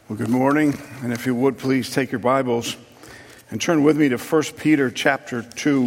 Well, good morning, and if you would, please take your Bibles and turn with me to 1 Peter chapter 2.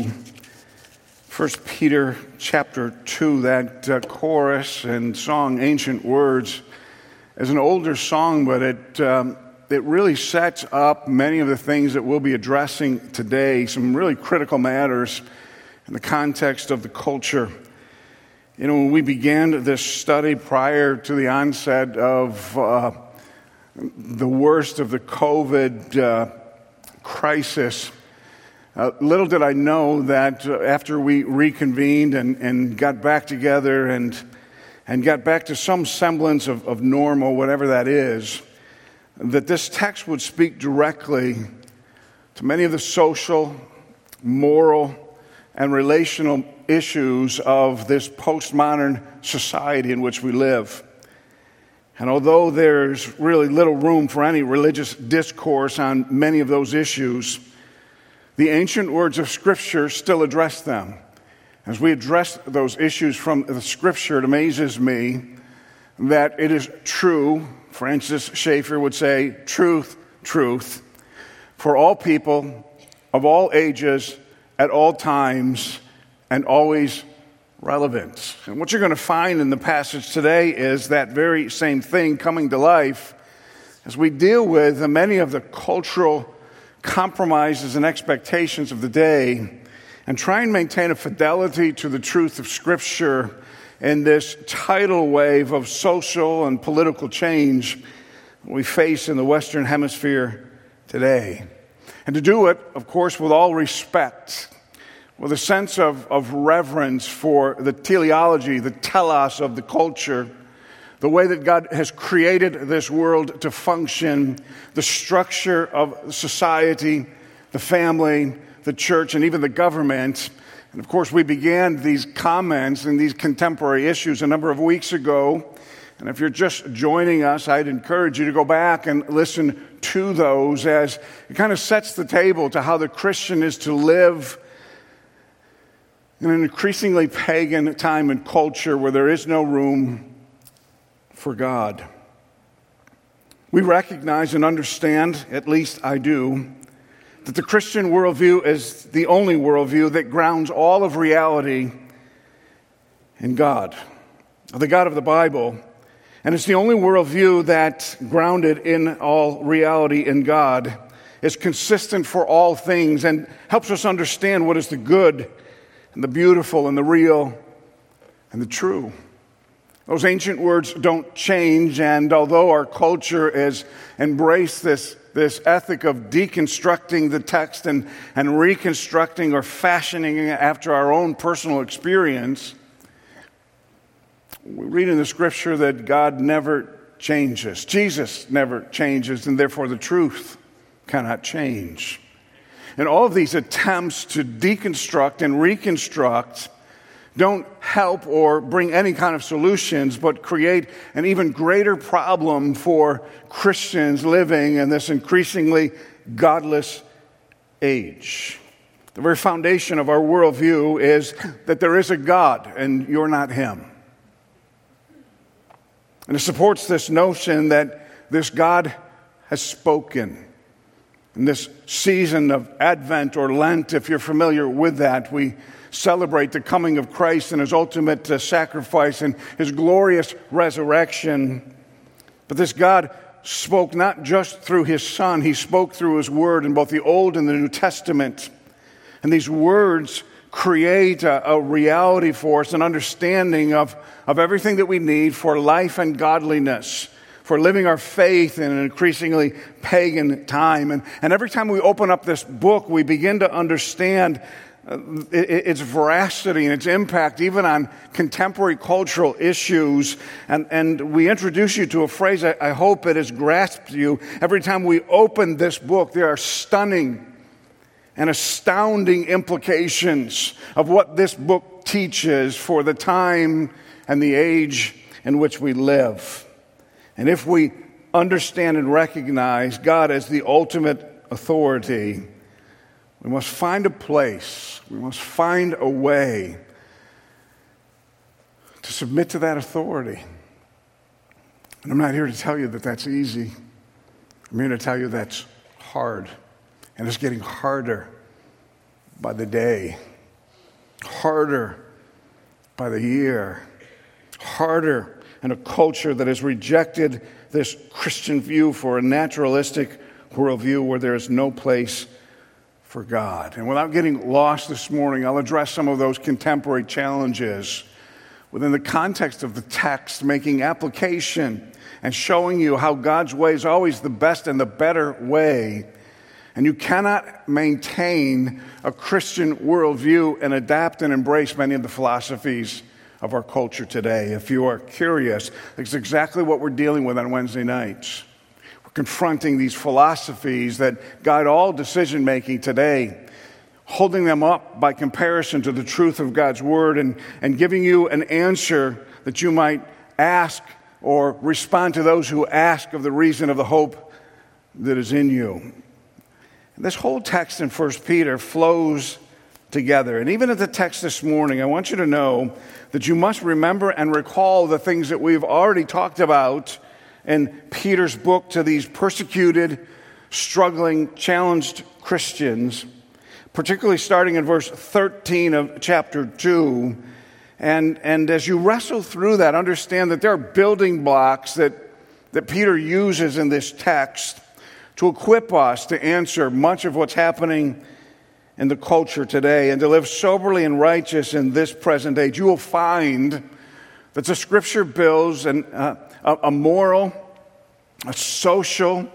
1 Peter chapter 2, that chorus and song, Ancient Words, is an older song, but it really sets up many of the things that we'll be addressing today, some really critical matters in the context of the culture. You know, when we began this study prior to the onset of the worst of the COVID crisis, little did I know that after we reconvened and got back together and got back to some semblance of normal, whatever that is, that this text would speak directly to many of the social, moral, and relational issues of this postmodern society in which we live. And although there's really little room for any religious discourse on many of those issues, the ancient words of Scripture still address them. As we address those issues from the Scripture, it amazes me that it is true, Francis Schaeffer would say, truth, for all people of all ages, at all times, and always relevant. And what you're going to find in the passage today is that very same thing coming to life as we deal with many of the cultural compromises and expectations of the day and try and maintain a fidelity to the truth of Scripture in this tidal wave of social and political change we face in the Western Hemisphere today. And to do it, of course, with all respect, with a sense of reverence for the teleology, the telos of the culture, the way that God has created this world to function, the structure of society, the family, the church, and even the government. And of course, we began these comments and these contemporary issues a number of weeks ago. And if you're just joining us, I'd encourage you to go back and listen to those as it kind of sets the table to how the Christian is to live in an increasingly pagan time and culture where there is no room for God. We recognize and understand, at least I do, that the Christian worldview is the only worldview that grounds all of reality in God, the God of the Bible. And it's the only worldview that, grounded in all reality in God, is consistent for all things and helps us understand what is the good and the beautiful and the real and the true. Those ancient words don't change, and although our culture has embraced this ethic of deconstructing the text and reconstructing or fashioning it after our own personal experience, we read in the Scripture that God never changes. Jesus never changes, and therefore the truth cannot change. And all of these attempts to deconstruct and reconstruct don't help or bring any kind of solutions, but create an even greater problem for Christians living in this increasingly godless age. The very foundation of our worldview is that there is a God and you're not Him. And it supports this notion that this God has spoken. In this season of Advent or Lent, if you're familiar with that, we celebrate the coming of Christ and His ultimate sacrifice and His glorious resurrection. But this God spoke not just through His Son, He spoke through His Word in both the Old and the New Testament. And these words create a reality for us, an understanding of everything that we need for life and godliness, for living our faith in an increasingly pagan time. And every time we open up this book, we begin to understand its veracity and its impact even on contemporary cultural issues. And we introduce you to a phrase I hope it has grasped you. Every time we open this book, there are stunning and astounding implications of what this book teaches for the time and the age in which we live. And if we understand and recognize God as the ultimate authority, we must find a place, we must find a way to submit to that authority. And I'm not here to tell you that that's easy. I'm here to tell you that's hard, and it's getting harder by the day, harder by the year, harder in a culture that has rejected this Christian view for a naturalistic worldview where there is no place for God. And without getting lost this morning, I'll address some of those contemporary challenges within the context of the text, making application and showing you how God's way is always the best and the better way. And you cannot maintain a Christian worldview and adapt and embrace many of the philosophies of our culture today. If you are curious, it's exactly what we're dealing with on Wednesday nights. We're confronting these philosophies that guide all decision-making today, holding them up by comparison to the truth of God's Word and giving you an answer that you might ask or respond to those who ask of the reason of the hope that is in you. This whole text in 1 Peter flows together. And even at the text this morning, I want you to know that you must remember and recall the things that we've already talked about in Peter's book to these persecuted, struggling, challenged Christians, particularly starting in verse 13 of chapter 2. And as you wrestle through that, understand that there are building blocks that Peter uses in this text to equip us to answer much of what's happening in the culture today and to live soberly and righteous in this present age. You will find that the Scripture builds a moral, a social,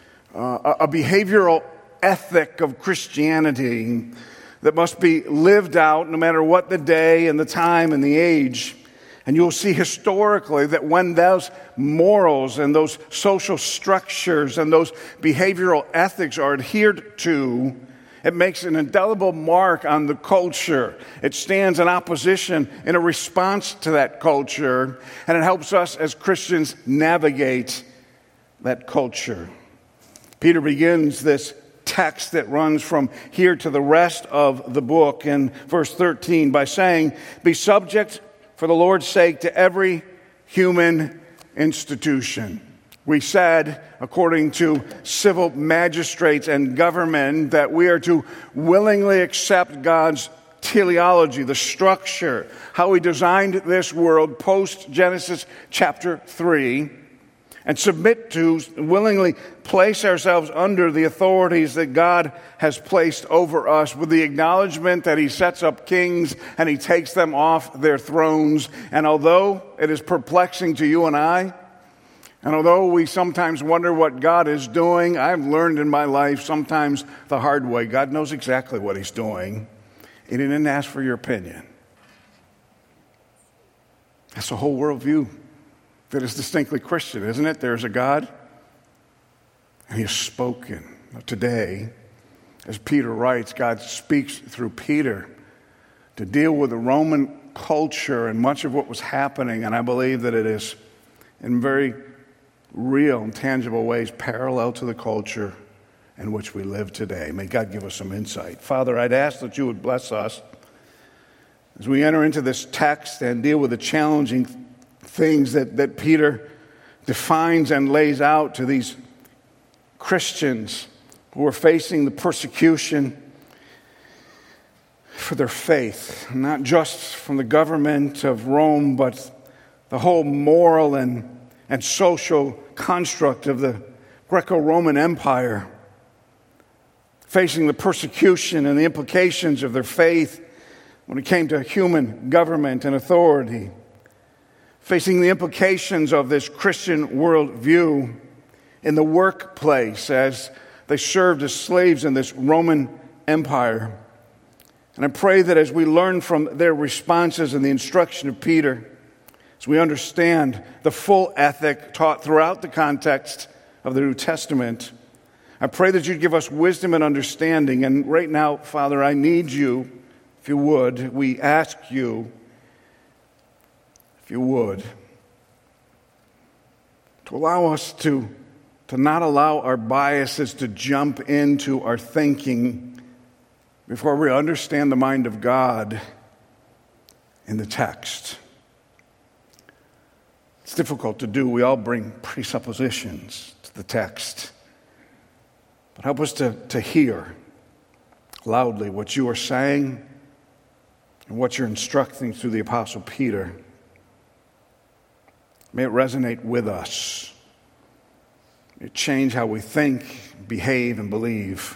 a behavioral ethic of Christianity that must be lived out no matter what the day and the time and the age. And you'll see historically that when those morals and those social structures and those behavioral ethics are adhered to, it makes an indelible mark on the culture. It stands in opposition in a response to that culture, and it helps us as Christians navigate that culture. Peter begins this text that runs from here to the rest of the book in verse 13 by saying, "Be subject for the Lord's sake to every human institution." We said, according to civil magistrates and government, that we are to willingly accept God's teleology, the structure, how He designed this world post-Genesis chapter 3, and submit to, willingly place ourselves under the authorities that God has placed over us with the acknowledgement that He sets up kings and He takes them off their thrones. And although it is perplexing to you and I, and although we sometimes wonder what God is doing, I've learned in my life, sometimes the hard way, God knows exactly what He's doing. He didn't ask for your opinion. That's a whole worldview that is distinctly Christian, isn't it? There's a God, and He has spoken. Today, as Peter writes, God speaks through Peter to deal with the Roman culture and much of what was happening, and I believe that it is in very real and tangible ways parallel to the culture in which we live today. May God give us some insight. Father, I'd ask that you would bless us as we enter into this text and deal with the challenging things that Peter defines and lays out to these Christians who are facing the persecution for their faith, not just from the government of Rome, but the whole moral and social construct of the Greco-Roman Empire, facing the persecution and the implications of their faith when it came to human government and authority, facing the implications of this Christian worldview in the workplace as they served as slaves in this Roman Empire. And I pray that as we learn from their responses and the instruction of Peter, as we understand the full ethic taught throughout the context of the New Testament, I pray that you'd give us wisdom and understanding. And right now, Father, I need you, if you would, we ask you, if you would, to allow us to not allow our biases to jump into our thinking before we understand the mind of God in the text. It's difficult to do. We all bring presuppositions to the text. But help us to hear loudly what you are saying and what you're instructing through the Apostle Peter. May it resonate with us. May it change how we think, behave, and believe.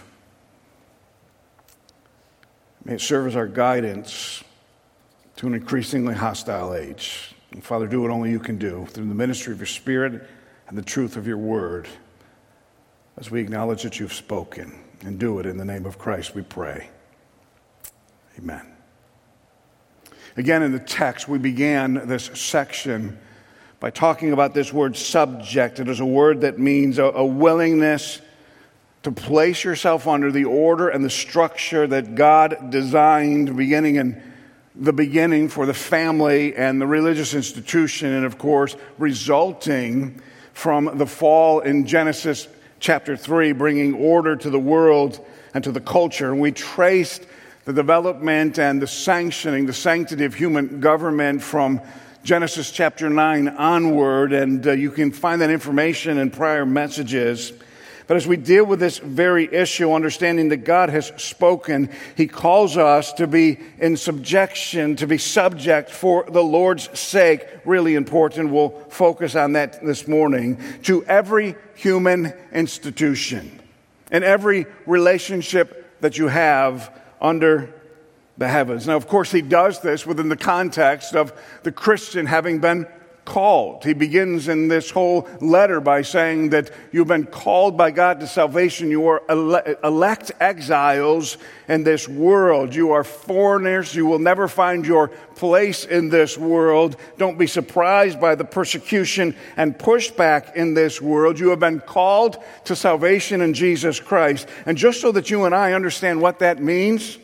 May it serve as our guidance to an increasingly hostile age. And Father, do what only you can do through the ministry of your Spirit and the truth of your word as we acknowledge that you've spoken. And do it in the name of Christ, we pray. Amen. Again, in the text, we began this section by talking about this word subject. It is a word that means a willingness to place yourself under the order and the structure that God designed beginning in the beginning for the family and the religious institution, and of course, resulting from the fall in Genesis chapter 3, bringing order to the world and to the culture. And we traced the development and the sanctioning, the sanctity of human government from Genesis chapter 9 onward, and you can find that information in prior messages. But as we deal with this very issue, understanding that God has spoken, He calls us to be in subjection, to be subject for the Lord's sake. Really important. We'll focus on that this morning. To every human institution and every relationship that you have under the heavens. Now, of course, He does this within the context of the Christian having been called. He begins in this whole letter by saying that you've been called by God to salvation. You are elect exiles in this world. You are foreigners. You will never find your place in this world. Don't be surprised by the persecution and pushback in this world. You have been called to salvation in Jesus Christ. And just so that you and I understand what that means,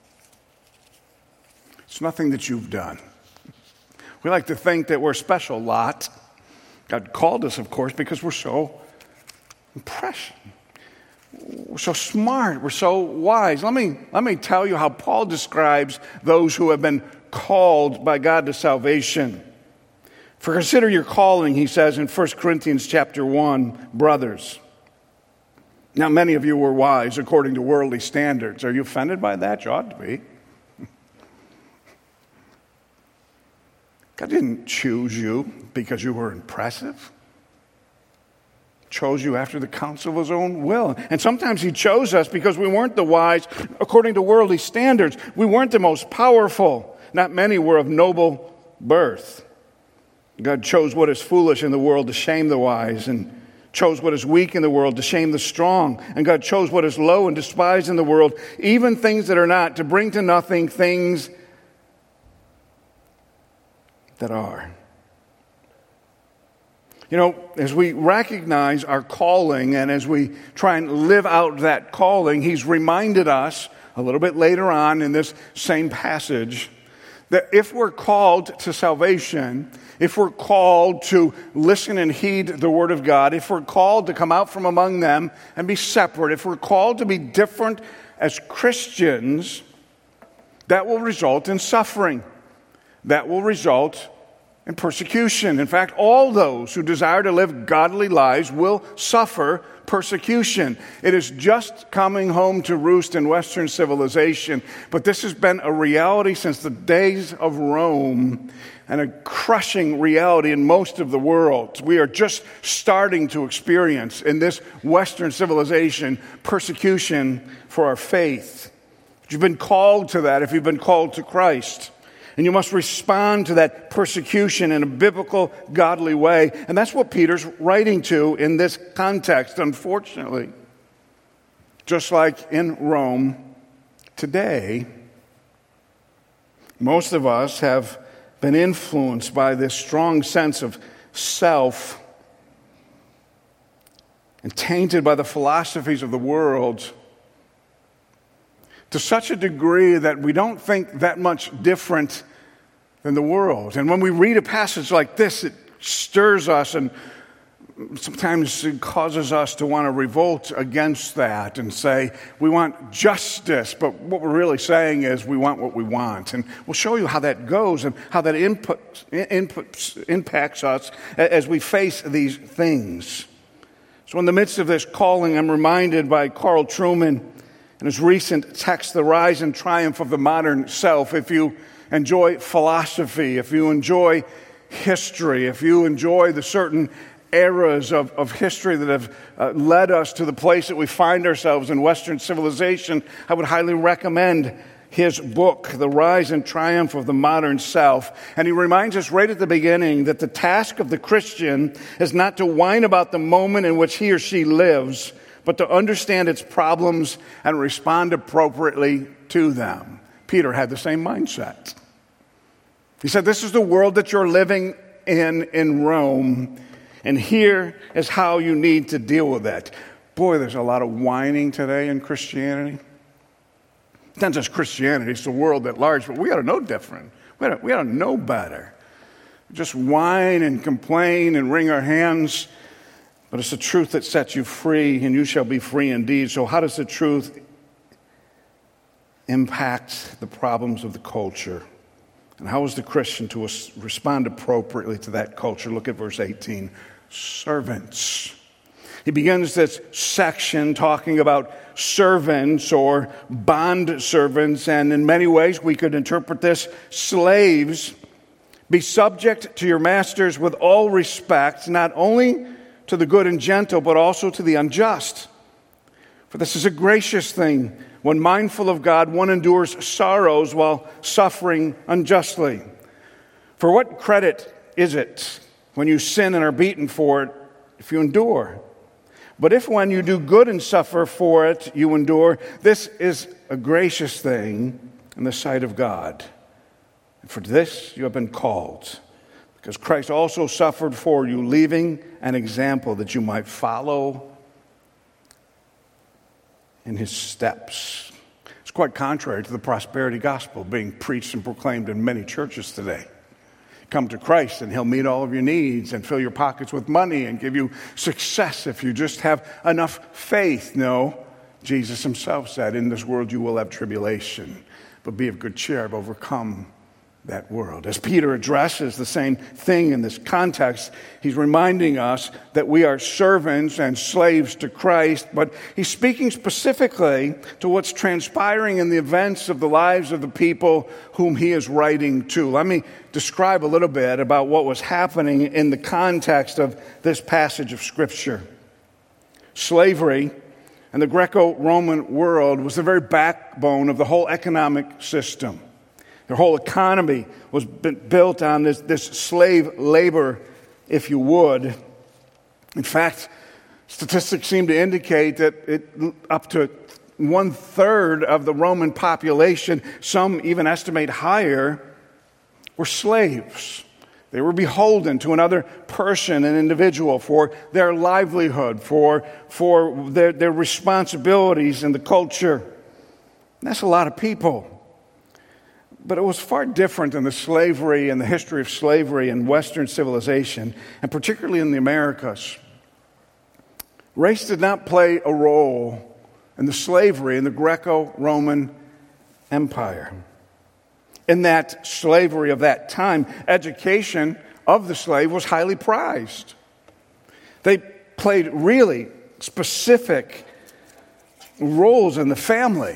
it's nothing that you've done. We like to think that we're a special lot. God called us, of course, because we're so impressive. We're so smart. We're so wise. Let me tell you how Paul describes those who have been called by God to salvation. For consider your calling, he says in 1 Corinthians chapter 1, brothers. Now, many of you were wise according to worldly standards. Are you offended by that? You ought to be. God didn't choose you because you were impressive. He chose you after the counsel of His own will. And sometimes He chose us because we weren't the wise according to worldly standards. We weren't the most powerful. Not many were of noble birth. God chose what is foolish in the world to shame the wise, and chose what is weak in the world to shame the strong. And God chose what is low and despised in the world, even things that are not, to bring to nothing things that are. You know, as we recognize our calling and as we try and live out that calling, He's reminded us a little bit later on in this same passage that if we're called to salvation, if we're called to listen and heed the Word of God, if we're called to come out from among them and be separate, if we're called to be different as Christians, that will result in suffering. That will result in persecution. In fact, all those who desire to live godly lives will suffer persecution. It is just coming home to roost in Western civilization, but this has been a reality since the days of Rome and a crushing reality in most of the world. We are just starting to experience in this Western civilization persecution for our faith. You've been called to that if you've been called to Christ. And you must respond to that persecution in a biblical, godly way. And that's what Peter's writing to in this context, unfortunately. Just like in Rome today, most of us have been influenced by this strong sense of self and tainted by the philosophies of the world to such a degree that we don't think that much different than the world. And when we read a passage like this, it stirs us, and sometimes it causes us to want to revolt against that and say, we want justice, but what we're really saying is we want what we want. And we'll show you how that goes and how that impacts us as we face these things. So in the midst of this calling, I'm reminded by Carl Trueman in his recent text, The Rise and Triumph of the Modern Self. If you enjoy philosophy, if you enjoy history, if you enjoy the certain eras of history that have led us to the place that we find ourselves in Western civilization, I would highly recommend his book, The Rise and Triumph of the Modern Self. And he reminds us right at the beginning that the task of the Christian is not to whine about the moment in which he or she lives, but to understand its problems and respond appropriately to them. Peter had the same mindset. He said, this is the world that you're living in Rome, and here is how you need to deal with it. Boy, there's a lot of whining today in Christianity. It's not just Christianity, it's the world at large, but we ought to know different. We ought to know better. Just whine and complain and wring our hands, but it's the truth that sets you free, and you shall be free indeed. So how does the truth impact the problems of the culture? And how is the Christian to respond appropriately to that culture? Look at verse 18. Servants. He begins this section talking about servants or bond servants, and in many ways we could interpret this: slaves, be subject to your masters with all respect, not only to the good and gentle, but also to the unjust. For this is a gracious thing. When mindful of God, one endures sorrows while suffering unjustly. For what credit is it when you sin and are beaten for it if you endure? But if when you do good and suffer for it, you endure, this is a gracious thing in the sight of God. And for this you have been called, because Christ also suffered for you, leaving an example that you might follow in his steps. It's quite contrary to the prosperity gospel being preached and proclaimed in many churches today. Come to Christ and he'll meet all of your needs and fill your pockets with money and give you success if you just have enough faith. No, Jesus himself said, in this world you will have tribulation, but be of good cheer, I've overcome that world. As Peter addresses the same thing in this context, he's reminding us that we are servants and slaves to Christ, but he's speaking specifically to what's transpiring in the events of the lives of the people whom he is writing to. Let me describe a little bit about what was happening in the context of this passage of Scripture. Slavery in the Greco-Roman world was the very backbone of the whole economic system. Their whole economy was built on this slave labor, if you would. In fact, statistics seem to indicate that up to 1/3 of the Roman population, some even estimate higher, were slaves. They were beholden to another person, an individual, for their livelihood, for their responsibilities in the culture. And that's a lot of people. But it was far different in the slavery and the history of slavery in Western civilization, and particularly in the Americas. Race did not play a role in the slavery in the Greco-Roman Empire. In that slavery of that time, education of the slave was highly prized. They played really specific roles in the family.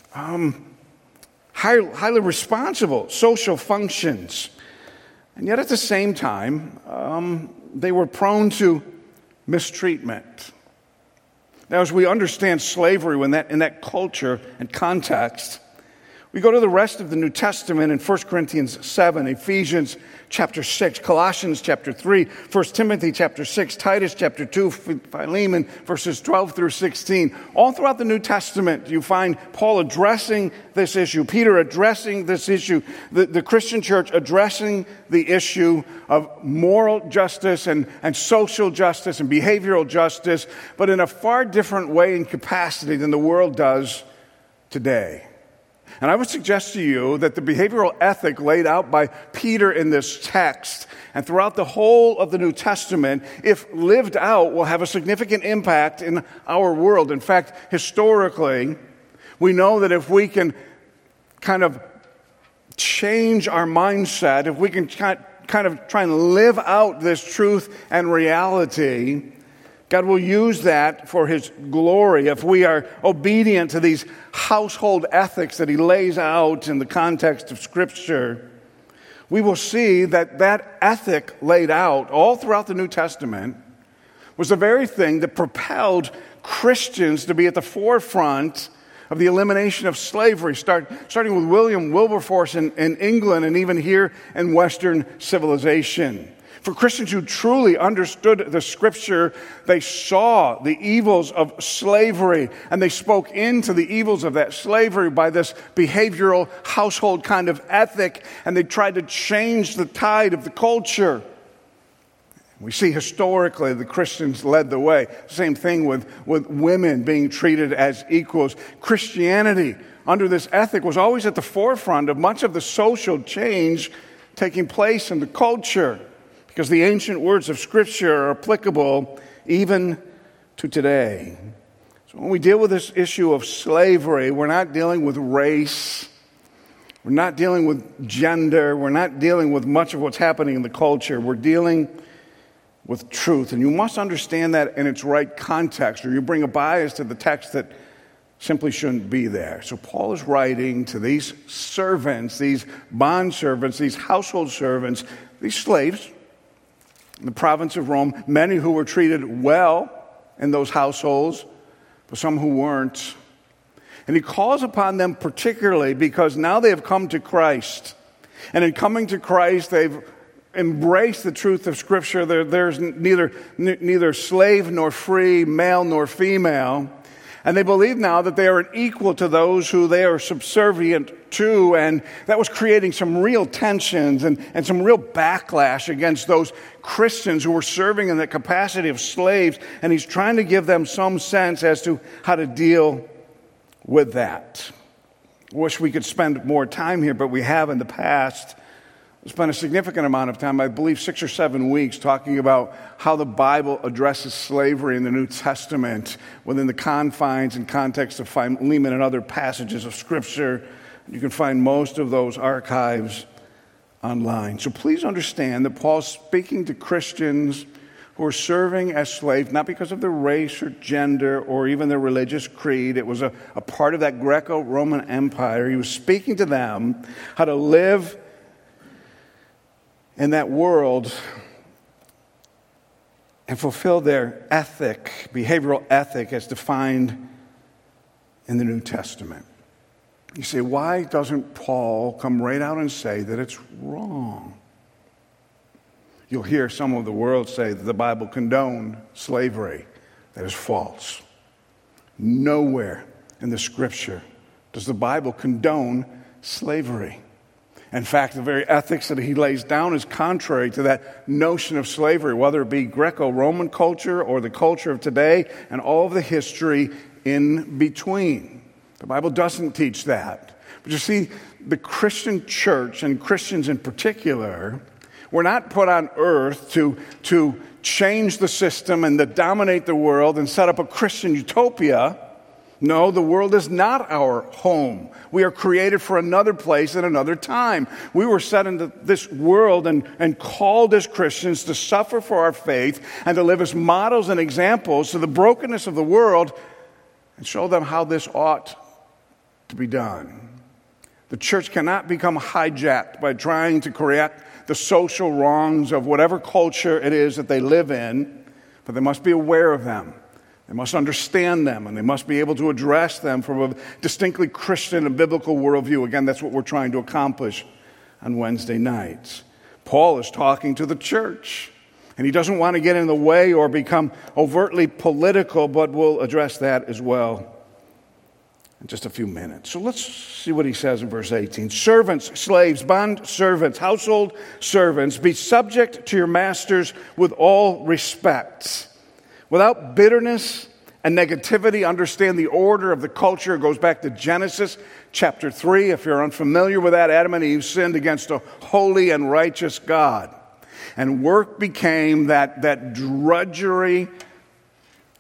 Highly responsible social functions. And yet at the same time, they were prone to mistreatment. Now, as we understand slavery in that culture and context, we go to the rest of the New Testament in 1 Corinthians 7, Ephesians chapter 6, Colossians chapter 3, 1 Timothy chapter 6, Titus chapter 2, Philemon verses 12 through 16. All throughout the New Testament, you find Paul addressing this issue, Peter addressing this issue, the Christian church addressing the issue of moral justice and social justice and behavioral justice, but in a far different way and capacity than the world does today. And I would suggest to you that the behavioral ethic laid out by Peter in this text and throughout the whole of the New Testament, if lived out, will have a significant impact in our world. In fact, historically, we know that if we can kind of change our mindset, if we can kind of try and live out this truth and reality, God will use that for His glory if we are obedient to these household ethics that He lays out in the context of Scripture. We will see that that ethic laid out all throughout the New Testament was the very thing that propelled Christians to be at the forefront of the elimination of slavery, starting with William Wilberforce in England and even here in Western civilization. For Christians who truly understood the Scripture, they saw the evils of slavery, and they spoke into the evils of that slavery by this behavioral household kind of ethic, and they tried to change the tide of the culture. We see historically the Christians led the way. Same thing with women being treated as equals. Christianity, under this ethic, was always at the forefront of much of the social change taking place in the culture, because the ancient words of Scripture are applicable even to today. So when we deal with this issue of slavery, we're not dealing with race, we're not dealing with gender, we're not dealing with much of what's happening in the culture. We're dealing with truth. And you must understand that in its right context, or you bring a bias to the text that simply shouldn't be there. So Paul is writing to these servants, these bondservants, these household servants, these slaves in the province of Rome, many who were treated well in those households, but some who weren't. And he calls upon them particularly because now they have come to Christ. And in coming to Christ, they've embraced the truth of Scripture. There's neither slave nor free, male nor female. And they believe now that they are equal to those who they are subservient to. And that was creating some real tensions and some real backlash against those Christians who were serving in the capacity of slaves. And he's trying to give them some sense as to how to deal with that. I wish we could spend more time here, but we have in the past. We spent a significant amount of time, I believe 6 or 7 weeks, talking about how the Bible addresses slavery in the New Testament within the confines and context of Philemon and other passages of Scripture. You can find most of those archives online. So please understand that Paul's speaking to Christians who are serving as slaves, not because of their race or gender or even their religious creed. It was a part of that Greco-Roman Empire. He was speaking to them how to live in that world and fulfill their ethic, behavioral ethic as defined in the New Testament. You say, why doesn't Paul come right out and say that it's wrong? You'll hear some of the world say that the Bible condoned slavery. That is false. Nowhere in the Scripture does the Bible condone slavery. In fact, the very ethics that he lays down is contrary to that notion of slavery, whether it be Greco-Roman culture or the culture of today and all of the history in between. The Bible doesn't teach that. But you see, the Christian church, and Christians in particular, were not put on earth to change the system and to dominate the world and set up a Christian utopia. No, the world is not our home. We are created for another place at another time. We were set into this world and called as Christians to suffer for our faith and to live as models and examples to the brokenness of the world and show them how this ought to be done. The church cannot become hijacked by trying to correct the social wrongs of whatever culture it is that they live in, but they must be aware of them. They must understand them, and they must be able to address them from a distinctly Christian and biblical worldview. Again, that's what we're trying to accomplish on Wednesday nights. Paul is talking to the church, and he doesn't want to get in the way or become overtly political, but we'll address that as well in just a few minutes. So let's see what he says in verse 18. Servants, slaves, bond servants, household servants, be subject to your masters with all respect. Without bitterness and negativity, understand the order of the culture. It goes back to Genesis chapter 3. If you're unfamiliar with that, Adam and Eve sinned against a holy and righteous God. And work became that drudgery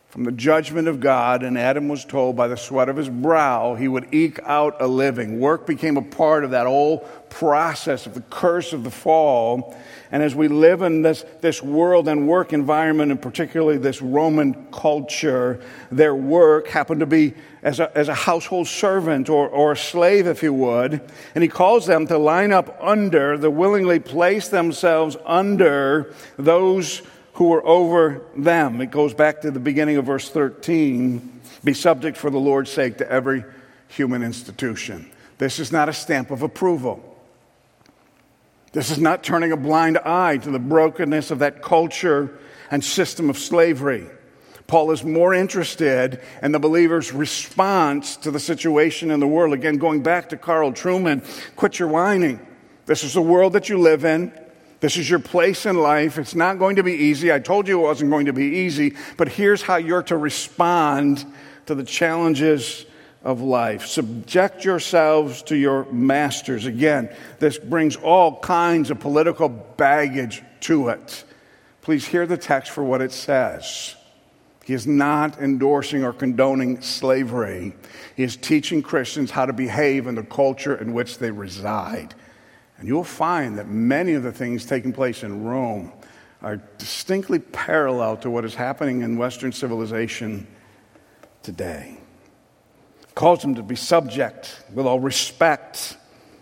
from the judgment of God, and Adam was told by the sweat of his brow he would eke out a living. Work became a part of that whole process of the curse of the fall. And as we live in this world and work environment, and particularly this Roman culture, their work happened to be as a household servant or a slave, if you would. And he calls them to line up under, to willingly place themselves under those who were over them. It goes back to the beginning of verse 13. Be subject for the Lord's sake to every human institution. This is not a stamp of approval. This is not turning a blind eye to the brokenness of that culture and system of slavery. Paul is more interested in the believer's response to the situation in the world. Again, going back to Carl Trueman, quit your whining. This is the world that you live in. This is your place in life. It's not going to be easy. I told you it wasn't going to be easy, but here's how you're to respond to the challenges of life. Subject yourselves to your masters. Again, this brings all kinds of political baggage to it. Please hear the text for what it says. He is not endorsing or condoning slavery. He is teaching Christians how to behave in the culture in which they reside. And you'll find that many of the things taking place in Rome are distinctly parallel to what is happening in Western civilization today. It calls them to be subject with all respect,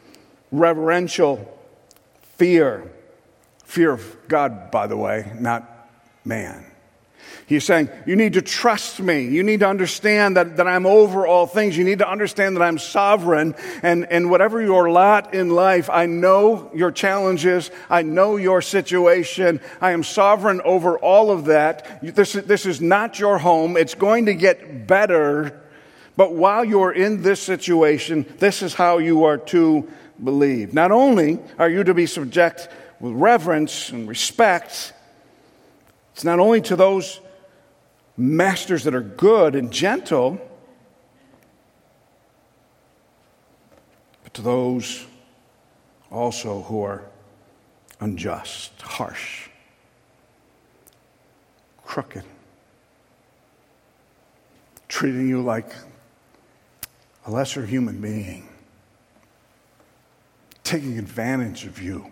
reverential fear. Fear of God, by the way, not man. He's saying, you need to trust me. You need to understand that I'm over all things. You need to understand that I'm sovereign. And whatever your lot in life, I know your challenges. I know your situation. I am sovereign over all of that. This is not your home. It's going to get better. But while you're in this situation, this is how you are to believe. Not only are you to be subject with reverence and respect, it's not only to those masters that are good and gentle, but to those also who are unjust, harsh, crooked, treating you like a lesser human being, taking advantage of you,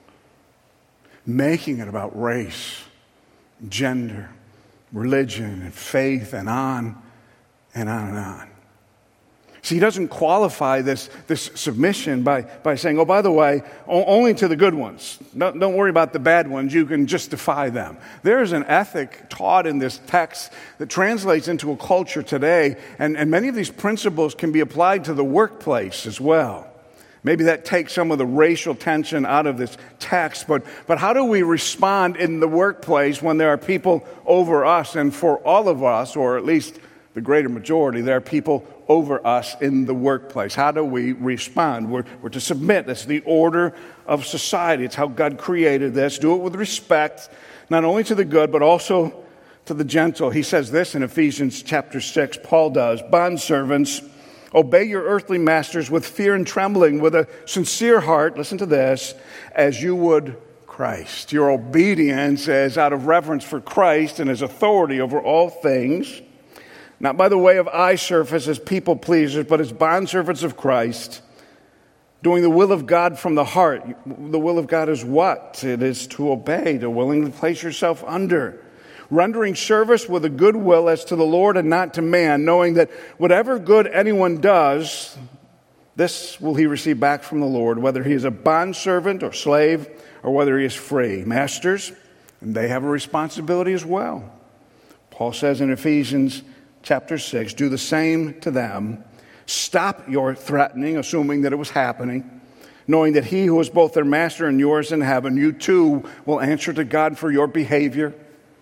making it about race, gender, religion, and faith, and on and on and on. See, he doesn't qualify this submission by saying, oh, by the way, only to the good ones. Don't worry about the bad ones. You can just defy them. There is an ethic taught in this text that translates into a culture today, and many of these principles can be applied to the workplace as well. Maybe that takes some of the racial tension out of this text, but how do we respond in the workplace when there are people over us? And for all of us, or at least the greater majority, there are people over us in the workplace. How do we respond? We're to submit. That's the order of society. It's how God created this. Do it with respect, not only to the good, but also to the gentle. He says this in Ephesians chapter 6, Paul does, bondservants, obey your earthly masters with fear and trembling, with a sincere heart, listen to this, as you would Christ. Your obedience is out of reverence for Christ and his authority over all things, not by the way of eye service as people pleasers, but as bondservants of Christ, doing the will of God from the heart. The will of God is what? It is to obey, to willingly place yourself under, rendering service with a good will as to the Lord and not to man, knowing that whatever good anyone does, this will he receive back from the Lord, whether he is a bondservant or slave, or whether he is free. Masters, and they have a responsibility as well. Paul says in Ephesians chapter 6, do the same to them. Stop your threatening, assuming that it was happening, knowing that he who is both their master and yours in heaven, you too will answer to God for your behavior.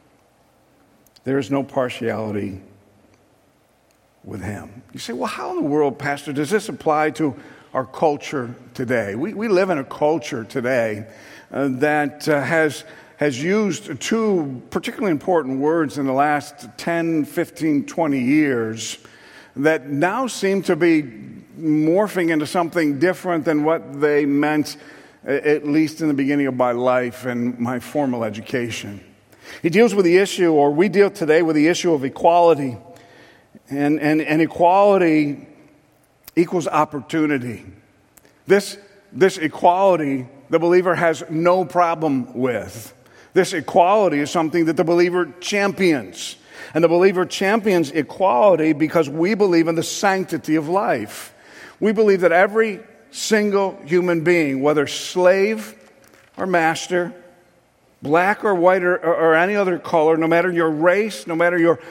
There is no partiality with him. You say, well, how in the world, Pastor, does this apply to our culture today? We live in a culture today that has used two particularly important words in the last 10, 15, 20 years that now seem to be morphing into something different than what they meant, at least in the beginning of my life and my formal education. He deals with the issue, or we deal today with the issue of equality. And equality equals opportunity. This equality, the believer has no problem with. This equality is something that the believer champions. And the believer champions equality because we believe in the sanctity of life. We believe that every single human being, whether slave or master, black or white or any other color, no matter your race, no matter your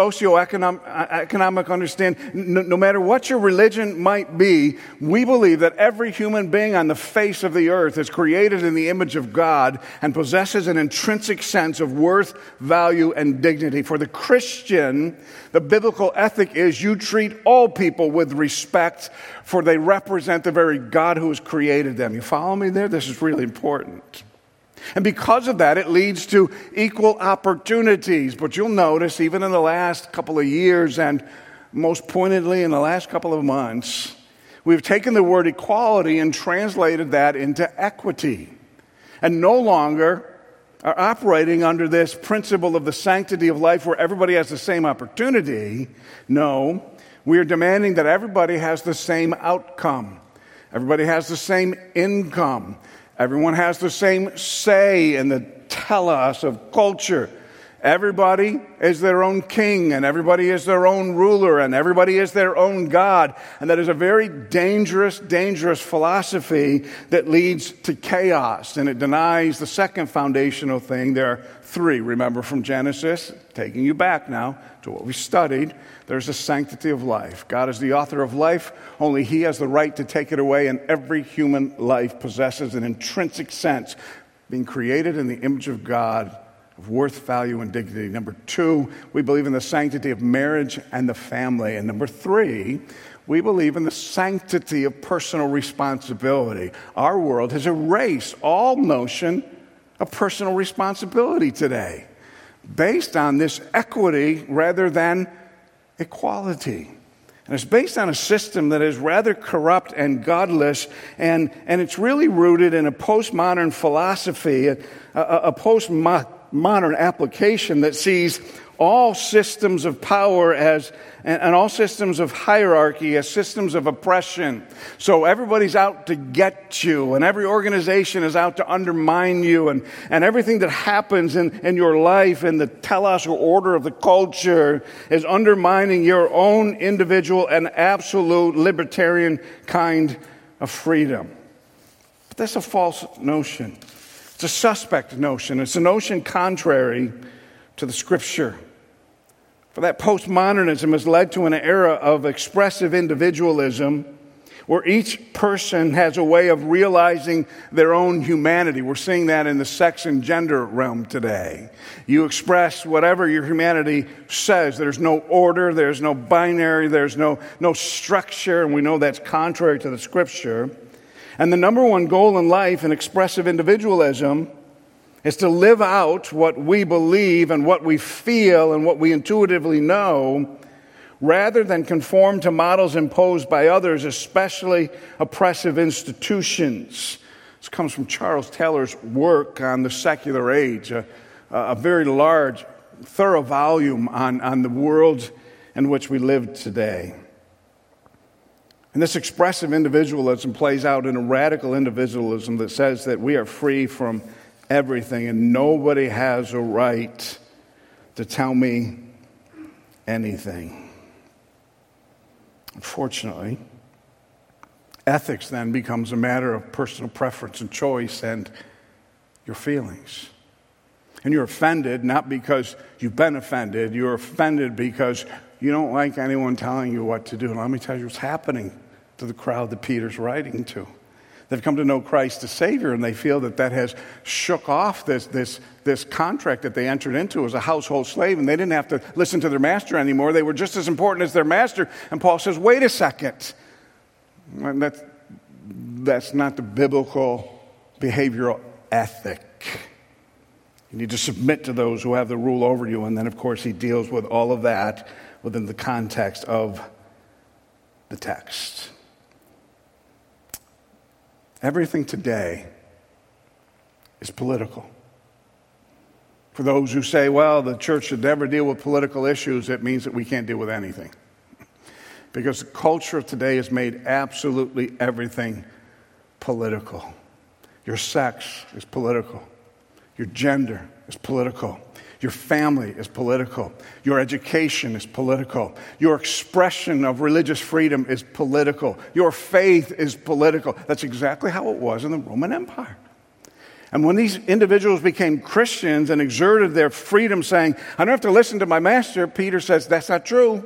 socioeconomic understanding, no matter what your religion might be, we believe that every human being on the face of the earth is created in the image of God and possesses an intrinsic sense of worth, value, and dignity. For the Christian, the biblical ethic is you treat all people with respect, for they represent the very God who has created them. You follow me there? This is really important. And because of that, it leads to equal opportunities. But you'll notice, even in the last couple of years, and most pointedly in the last couple of months, we've taken the word equality and translated that into equity. And no longer are operating under this principle of the sanctity of life where everybody has the same opportunity. No, we are demanding that everybody has the same outcome. Everybody has the same income. Everyone has the same say in the telos of culture. Everybody is their own king, and everybody is their own ruler, and everybody is their own God. And that is a very dangerous, dangerous philosophy that leads to chaos, and it denies the second foundational thing. There are three, remember, from Genesis, taking you back now to what we studied. There's the sanctity of life. God is the author of life. Only He has the right to take it away, and every human life possesses an intrinsic sense, being created in the image of God, of worth, value, and dignity. Number two, we believe in the sanctity of marriage and the family. And number three, we believe in the sanctity of personal responsibility. Our world has erased all notion of personal responsibility today, based on this equity rather than equality. And it's based on a system that is rather corrupt and godless, and it's really rooted in a postmodern philosophy, a postmodern application that sees all systems of power and all systems of hierarchy as systems of oppression. So everybody's out to get you, and every organization is out to undermine you, and everything that happens in your life in the telos or order of the culture is undermining your own individual and absolute libertarian kind of freedom. But that's a false notion. It's a suspect notion. It's a notion contrary to the Scripture. For that postmodernism has led to an era of expressive individualism where each person has a way of realizing their own humanity. We're seeing that in the sex and gender realm today. You express whatever your humanity says. There's no order, there's no binary, there's no structure, and we know that's contrary to the Scripture. And the number one goal in life in expressive individualism is to live out what we believe and what we feel and what we intuitively know, rather than conform to models imposed by others, especially oppressive institutions. This comes from Charles Taylor's work on the secular age, a very large, thorough volume on the world in which we live today. And this expressive individualism plays out in a radical individualism that says that we are free from everything, and nobody has a right to tell me anything. Unfortunately, ethics then becomes a matter of personal preference and choice and your feelings. And you're offended not because you've been offended, you're offended because you don't like anyone telling you what to do. And let me tell you what's happening to the crowd that Peter's writing to. They've come to know Christ as Savior, and they feel that has shook off this contract that they entered into as a household slave, and they didn't have to listen to their master anymore. They were just as important as their master. And Paul says, wait a second. That's not the biblical behavioral ethic. You need to submit to those who have the rule over you. And then, of course, he deals with all of that within the context of the text. Everything today is political. For those who say, well, the church should never deal with political issues, it means that we can't deal with anything. Because the culture of today has made absolutely everything political. Your sex is political. Your gender is political. Your family is political. Your education is political. Your expression of religious freedom is political. Your faith is political. That's exactly how it was in the Roman Empire. And when these individuals became Christians and exerted their freedom saying, I don't have to listen to my master, Peter says, that's not true.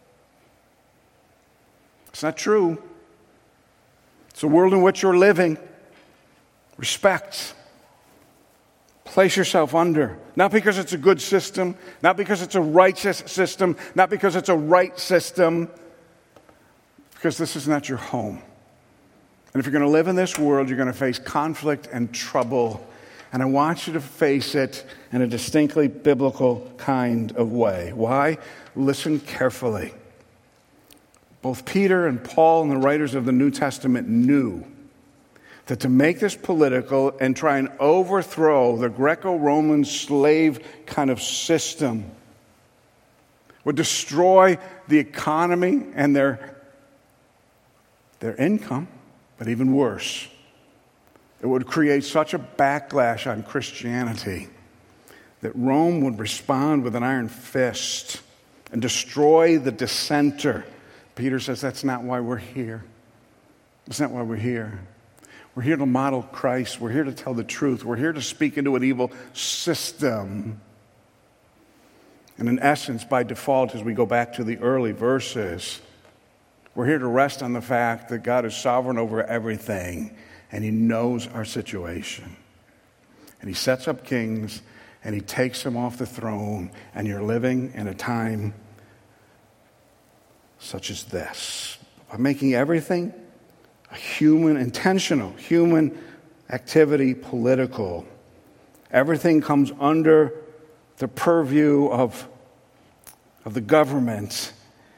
It's not true. It's the world in which you're living. Respect. Place yourself under. Not because it's a good system, not because it's a righteous system, not because it's a right system, because this is not your home. And if you're going to live in this world, you're going to face conflict and trouble. And I want you to face it in a distinctly biblical kind of way. Why? Listen carefully. Both Peter and Paul and the writers of the New Testament knew that to make this political and try and overthrow the Greco-Roman slave kind of system would destroy the economy and their income, but even worse, it would create such a backlash on Christianity that Rome would respond with an iron fist and destroy the dissenter. Peter says that's not why we're here. That's not why we're here. We're here to model Christ. We're here to tell the truth. We're here to speak into an evil system. And in essence, by default, as we go back to the early verses, we're here to rest on the fact that God is sovereign over everything, and He knows our situation. And He sets up kings, and He takes them off the throne, and you're living in a time such as this. By making everything a intentional human activity political, everything comes under the purview of the government,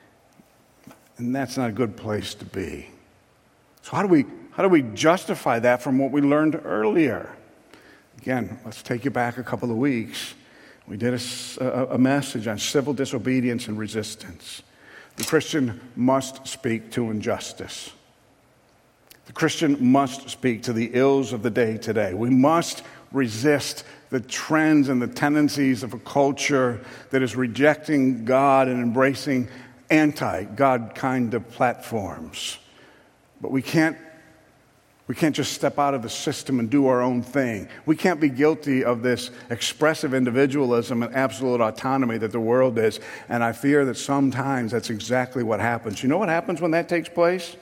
and that's not a good place to be. So how do we justify that from what we learned earlier? Again, let's take you back a couple of weeks. We did a message on civil disobedience and resistance. The Christian must speak to injustice. The Christian must speak to the ills of the day today. We must resist the trends and the tendencies of a culture that is rejecting God and embracing anti-God kind of platforms. But we can't just step out of the system and do our own thing. We can't be guilty of this expressive individualism and absolute autonomy that the world is. And I fear that sometimes that's exactly what happens. You know what happens when that takes place?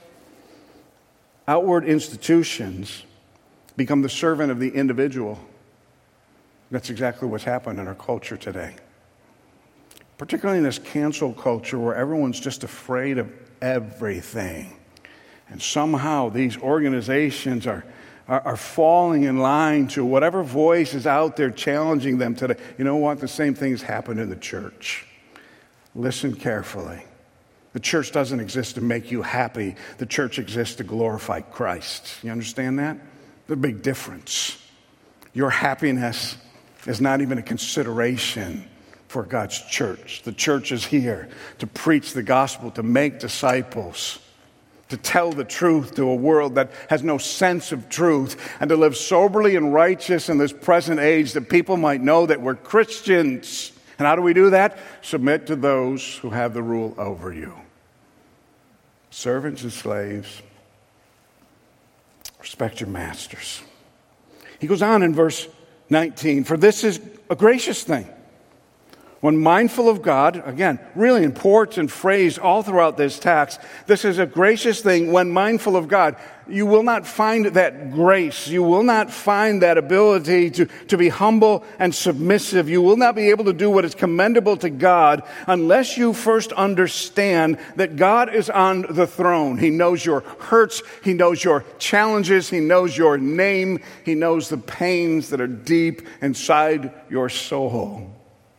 Outward institutions become the servant of the individual. That's exactly what's happened in our culture today. Particularly in this cancel culture where everyone's just afraid of everything. And somehow these organizations are falling in line to whatever voice is out there challenging them today. You know what? The same thing has happened in the church. Listen carefully. The church doesn't exist to make you happy. The church exists to glorify Christ. You understand that? There's a big difference. Your happiness is not even a consideration for God's church. The church is here to preach the gospel, to make disciples, to tell the truth to a world that has no sense of truth, and to live soberly and righteous in this present age that people might know that we're Christians. And how do we do that? Submit to those who have the rule over you. Servants and slaves, respect your masters. He goes on in verse 19, for this is a gracious thing. When mindful of God, again, really important phrase all throughout this text, this is a gracious thing when mindful of God. You will not find that grace. You will not find that ability to be humble and submissive. You will not be able to do what is commendable to God unless you first understand that God is on the throne. He knows your hurts. He knows your challenges. He knows your name. He knows the pains that are deep inside your soul.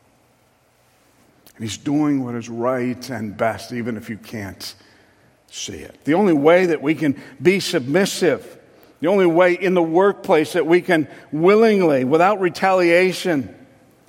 He's doing what is right and best, even if you can't see it. The only way that we can be submissive, the only way in the workplace that we can willingly, without retaliation,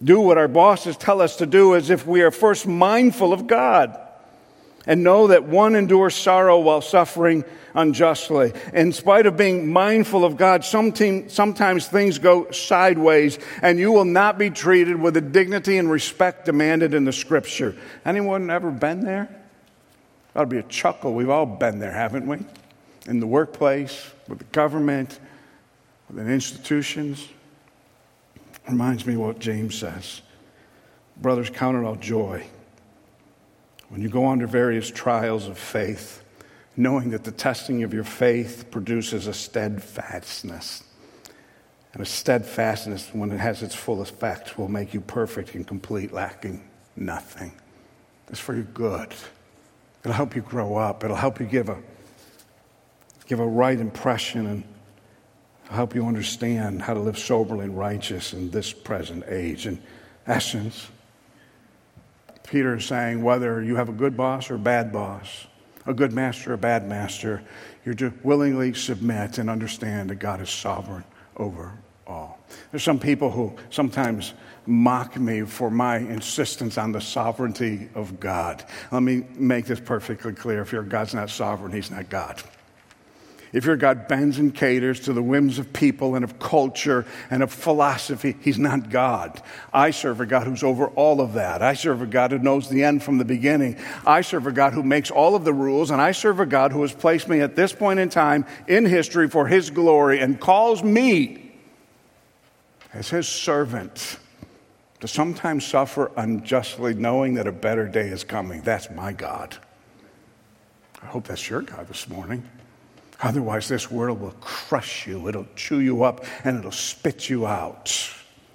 do what our bosses tell us to do as if we are first mindful of God. And know that one endures sorrow while suffering unjustly. In spite of being mindful of God, sometimes things go sideways, and you will not be treated with the dignity and respect demanded in the Scripture. Anyone ever been there? That'll be a chuckle. We've all been there, haven't we? In the workplace, with the government, with institutions. Reminds me what James says. Brothers, count it all joy when you go under various trials of faith, knowing that the testing of your faith produces a steadfastness. And a steadfastness, when it has its full effect, will make you perfect and complete, lacking nothing. It's for your good. It'll help you grow up. It'll help you give a right impression, and it'll help you understand how to live soberly and righteous in this present age. In essence, Peter is saying whether you have a good boss or a bad boss, a good master or a bad master, you're to willingly submit and understand that God is sovereign over all. There's some people who sometimes mock me for my insistence on the sovereignty of God. Let me make this perfectly clear. If your God's not sovereign, he's not God. If your God bends and caters to the whims of people and of culture and of philosophy, he's not God. I serve a God who's over all of that. I serve a God who knows the end from the beginning. I serve a God who makes all of the rules, and I serve a God who has placed me at this point in time in history for his glory and calls me as his servant to sometimes suffer unjustly, knowing that a better day is coming. That's my God. I hope that's your God this morning. Otherwise, this world will crush you. It'll chew you up, and it'll spit you out.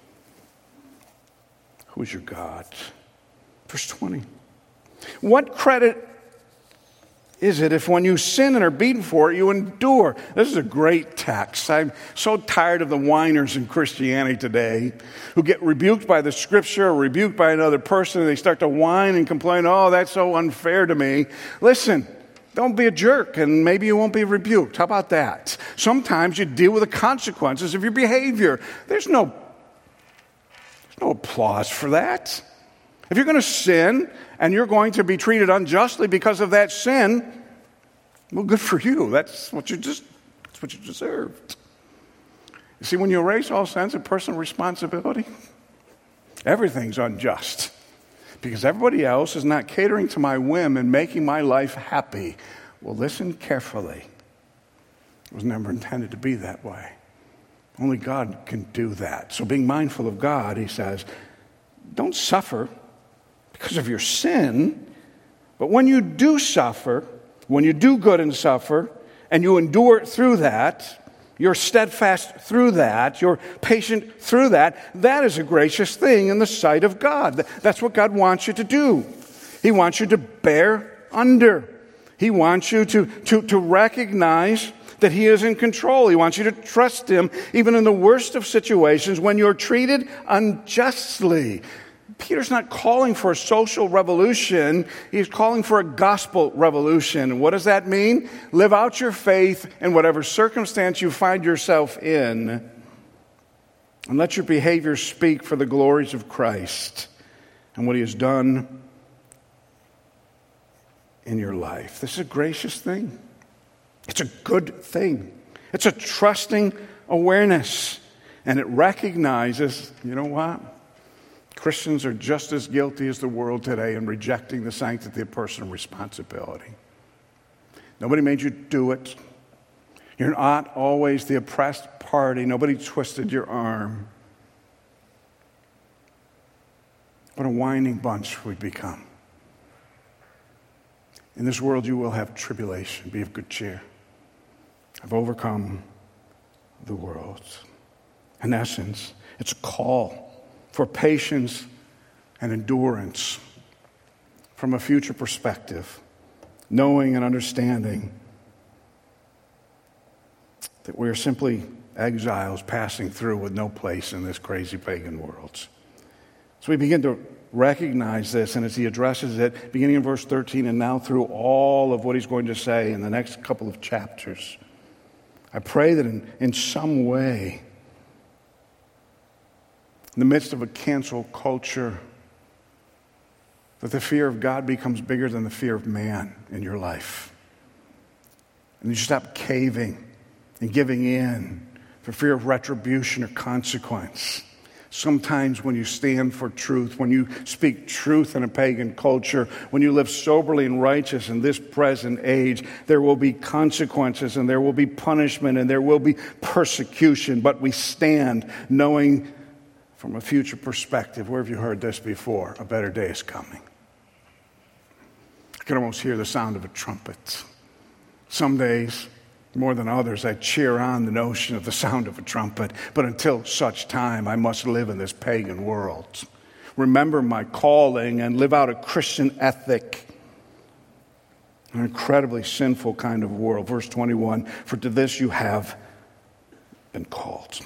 Who's your God? Verse 20. What credit is it if when you sin and are beaten for it, you endure? This is a great text. I'm so tired of the whiners in Christianity today who get rebuked by the Scripture or rebuked by another person, and they start to whine and complain, oh, that's so unfair to me. Listen. Don't be a jerk, and maybe you won't be rebuked. How about that? Sometimes you deal with the consequences of your behavior. There's no applause for that. If you're going to sin and you're going to be treated unjustly because of that sin, well, good for you. That's what you deserved. You see, when you erase all sense of personal responsibility, everything's unjust. Because everybody else is not catering to my whim and making my life happy. Well, listen carefully. It was never intended to be that way. Only God can do that. So being mindful of God, he says, don't suffer because of your sin, but when you do suffer, when you do good and suffer, and you endure through that, you're steadfast through that, you're patient through that, that is a gracious thing in the sight of God. That's what God wants you to do. He wants you to bear under. He wants you to recognize that he is in control. He wants you to trust him even in the worst of situations when you're treated unjustly. Peter's not calling for a social revolution. He's calling for a gospel revolution. What does that mean? Live out your faith in whatever circumstance you find yourself in, and let your behavior speak for the glories of Christ and what he has done in your life. This is a gracious thing. It's a good thing. It's a trusting awareness, and it recognizes, you know what? Christians are just as guilty as the world today in rejecting the sanctity of personal responsibility. Nobody made you do it. You're not always the oppressed party. Nobody twisted your arm. What a whining bunch we've become. In this world you will have tribulation. Be of good cheer. I've overcome the world. In essence, it's a call for patience and endurance from a future perspective, knowing and understanding that we are simply exiles passing through with no place in this crazy pagan world. So we begin to recognize this, and as he addresses it, beginning in verse 13 and now through all of what he's going to say in the next couple of chapters, I pray that in some way in the midst of a cancel culture, that the fear of God becomes bigger than the fear of man in your life. And you stop caving and giving in for fear of retribution or consequence. Sometimes when you stand for truth, when you speak truth in a pagan culture, when you live soberly and righteous in this present age, there will be consequences and there will be punishment and there will be persecution. But we stand knowing from a future perspective, where have you heard this before? A better day is coming. I can almost hear the sound of a trumpet. Some days, more than others, I cheer on the notion of the sound of a trumpet. But until such time, I must live in this pagan world. Remember my calling and live out a Christian ethic. An incredibly sinful kind of world. Verse 21, for to this you have been called.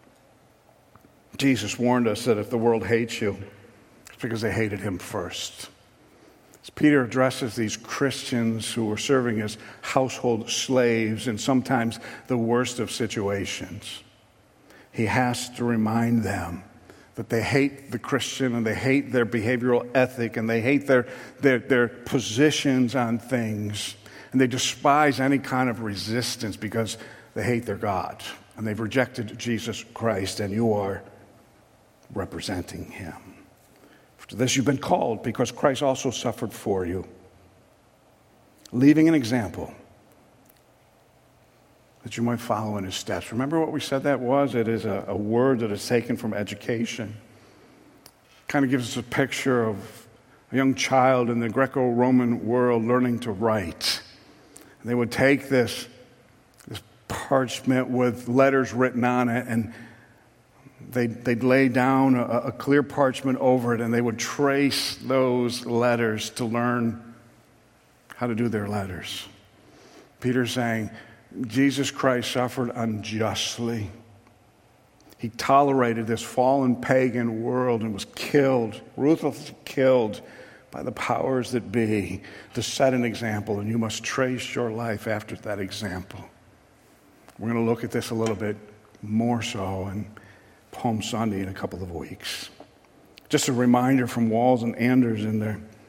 Jesus warned us that if the world hates you, it's because they hated him first. As Peter addresses these Christians who were serving as household slaves in sometimes the worst of situations, he has to remind them that they hate the Christian and they hate their behavioral ethic and they hate their positions on things, and they despise any kind of resistance because they hate their God and they've rejected Jesus Christ, and you are representing him. To this you've been called, because Christ also suffered for you, leaving an example that you might follow in his steps. Remember what we said that was? It is a word that is taken from education. Kind of gives us a picture of a young child in the Greco-Roman world learning to write. And they would take this parchment with letters written on it, and they'd lay down a clear parchment over it, and they would trace those letters to learn how to do their letters. Peter's saying, Jesus Christ suffered unjustly. He tolerated this fallen pagan world and was killed, ruthlessly killed by the powers that be to set an example, and you must trace your life after that example. We're going to look at this a little bit more so in Palm Sunday in a couple of weeks. Just a reminder from Walls and Anders in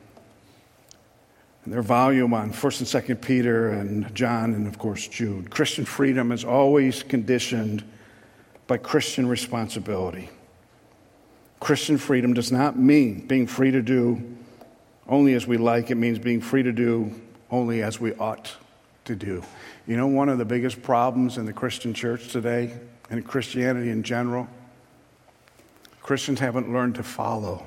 their volume on 1st and 2nd Peter and John and, of course, Jude. Christian freedom is always conditioned by Christian responsibility. Christian freedom does not mean being free to do only as we like. It means being free to do only as we ought to do. You know, one of the biggest problems in the Christian church today, and Christianity in general, Christians haven't learned to follow,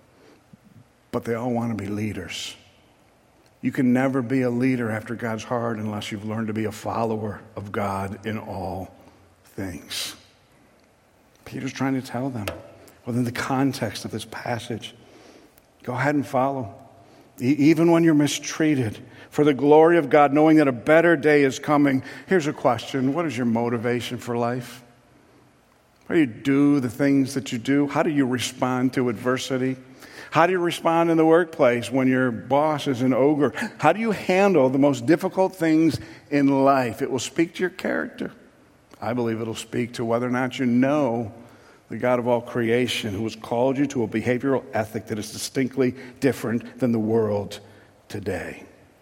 but they all want to be leaders. You can never be a leader after God's heart unless you've learned to be a follower of God in all things. Peter's trying to tell them, within the context of this passage, go ahead and follow. Even when you're mistreated, for the glory of God, knowing that a better day is coming. Here's a question. What is your motivation for life? How do you do the things that you do? How do you respond to adversity? How do you respond in the workplace when your boss is an ogre? How do you handle the most difficult things in life? It will speak to your character. I believe it'll speak to whether or not you know the God of all creation, who has called you to a behavioral ethic that is distinctly different than the world today.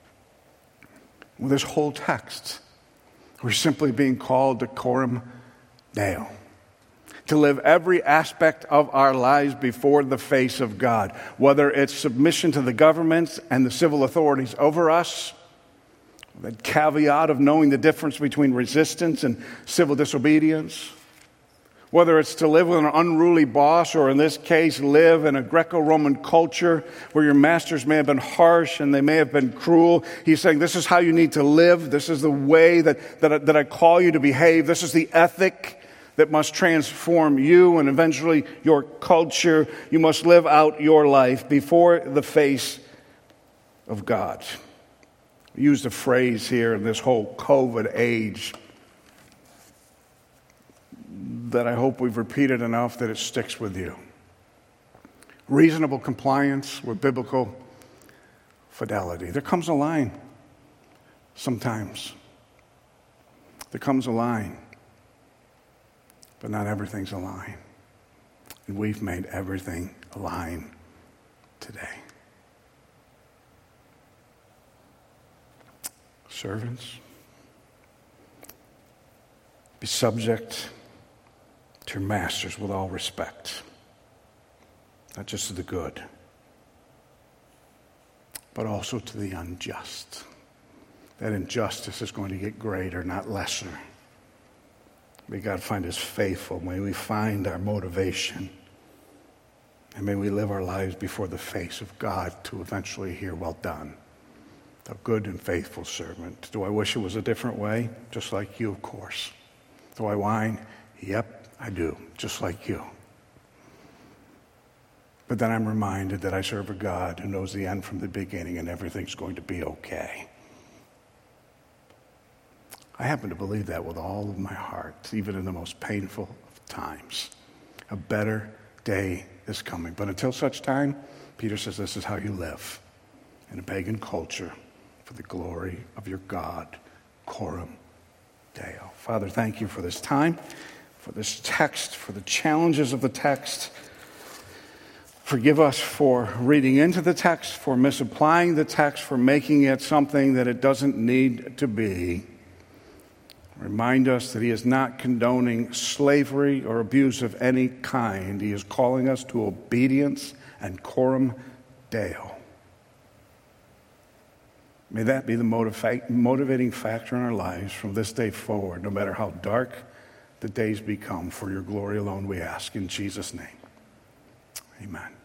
With this whole text, we're simply being called to coram Deo, to live every aspect of our lives before the face of God, whether it's submission to the governments and the civil authorities over us, that caveat of knowing the difference between resistance and civil disobedience, whether it's to live with an unruly boss, or in this case, live in a Greco-Roman culture where your masters may have been harsh and they may have been cruel. He's saying this is how you need to live. This is the way that I call you to behave. This is the ethic that must transform you and eventually your culture. You must live out your life before the face of God. We used a phrase here in this whole COVID age that I hope we've repeated enough that it sticks with you. Reasonable compliance with biblical fidelity. There comes a line sometimes. There comes a line. But not everything's a line. And we've made everything align today. Servants, be subject to your masters with all respect, not just to the good, but also to the unjust. That injustice is going to get greater, not lesser. May God find us faithful. May we find our motivation. And may we live our lives before the face of God to eventually hear, well done, thou good and faithful servant. Do I wish it was a different way? Just like you, of course. Do I whine? Yep, I do, just like you. But then I'm reminded that I serve a God who knows the end from the beginning and everything's going to be okay. I happen to believe that with all of my heart, even in the most painful of times. A better day is coming. But until such time, Peter says this is how you live in a pagan culture for the glory of your God, Coram Deo. Father, thank you for this time, for this text, for the challenges of the text. Forgive us for reading into the text, for misapplying the text, for making it something that it doesn't need to be. Remind us that he is not condoning slavery or abuse of any kind. He is calling us to obedience and Coram Deo. May that be the motivating factor in our lives from this day forward, no matter how dark the days become. For your glory alone we ask. In Jesus' name, amen.